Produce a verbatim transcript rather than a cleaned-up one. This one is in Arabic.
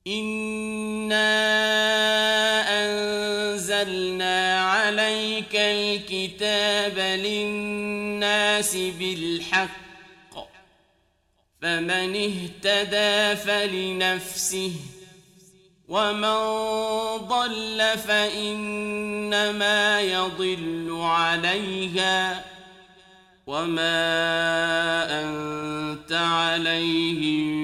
إنا أنزلنا عليك الكتاب للناس بالحق، فمن اهتدى فلنفسه، ومن ضل فإنما يضل عليها، وما أنت عليهم